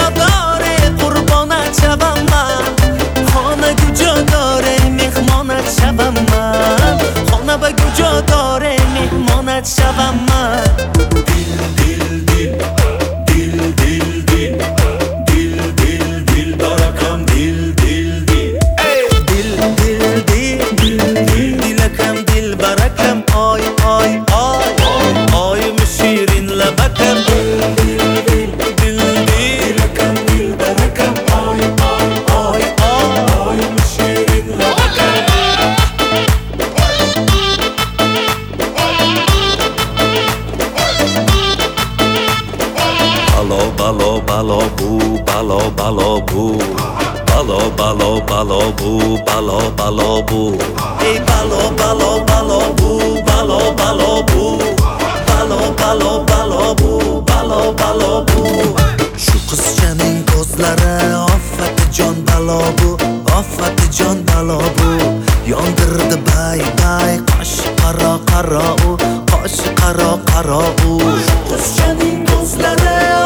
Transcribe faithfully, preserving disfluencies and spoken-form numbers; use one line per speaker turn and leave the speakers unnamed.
کجا داره قربانت شوم من، خانه کجا داره مهمانت شوم من، خانه به کجا داره مهمانت شوم من.
Balo balo bu, balo balo bu, balo balo balo bu, balo balo bu.
Ey balo balo balo bu, balo balo bu, balo balo balo bu, balo balo bu. Shu qizchaning ko'zlari ofati jon balo bu, ofati jon balo bu. Yondirdi bay bay qosh qaro qaro u, qosh qaro qaro u. Shu qizchaning ko'zlari